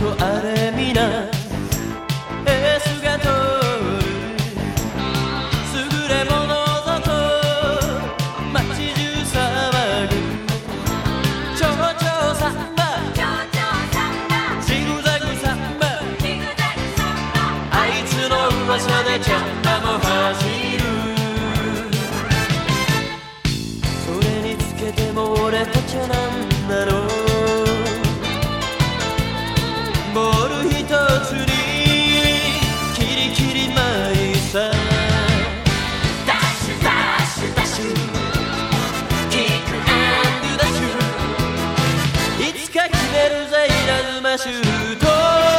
とあれみなエースが通る優れものぞと街中騒ぐちょうちょうサンバジグザグサンバあいつの噂でチャンバも走るそれにつけても俺たちはなんだろうボール一つにキリキリ舞いさダッシュダッシュダッシュキックアンドダッシュいつか決めるぜ稲妻シュート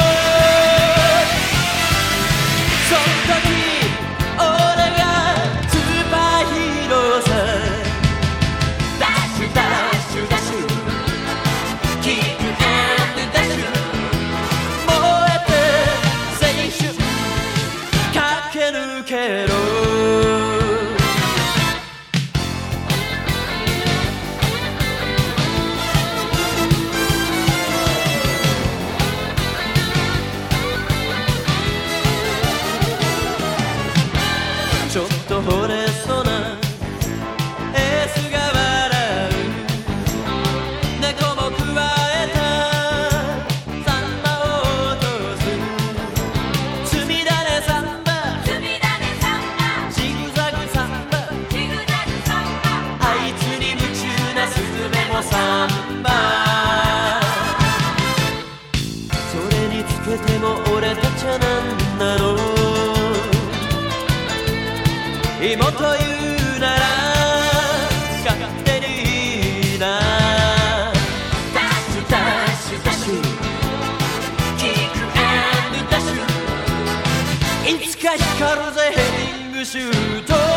その時俺がスーパーヒーローさダッシュダッシュダッシュキックアンドダッシュ抜けろちょっと惚れそうなエースが笑う猫も加えたサンバを落とす積み種サンバサンバそれにつけても俺たちはなんだろう妹言うなら勝手にいいなダッシュダッシュダッシュキックアンドダッシュいつか光るぜヘディングシュート